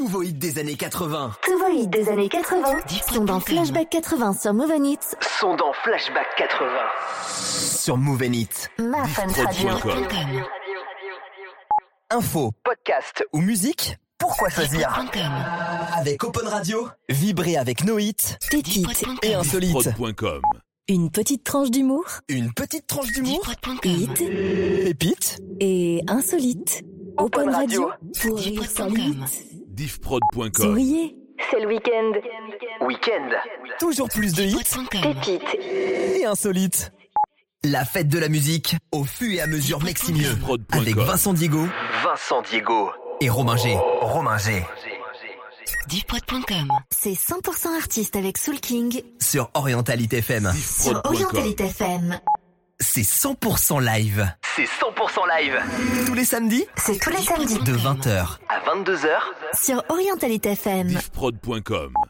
Tous vos hits des années 80. Tous vos hits des années 80 sont dans Flashback 80 sur Move & Hits. Sont dans Flashback 80. Sur Move & Hits. Ma Fun Radio. Info, podcast ou musique, pourquoi choisir? Avec Open Radio, vibrez avec nos hits, Pépites et insolites. Une petite tranche d'humour. Une petite tranche d'humour. Hit Pépites et insolite. Open Radio pour rire sans limite. Diffprod.com. Souriez, c'est le week-end. Week-end. Toujours plus de hits, Pépites et insolites. La fête de la musique au fur et à mesure Meximieux. Avec Vincent Diego et Romain G. Diffprod.com. C'est 100% artiste avec Soul King Sur Orientalite FM. sur Orientalite FM. C'est 100% live. Tous les samedis C'est tous les samedis de 20h à 22h. sur Orientalite FM. Diffprod.com.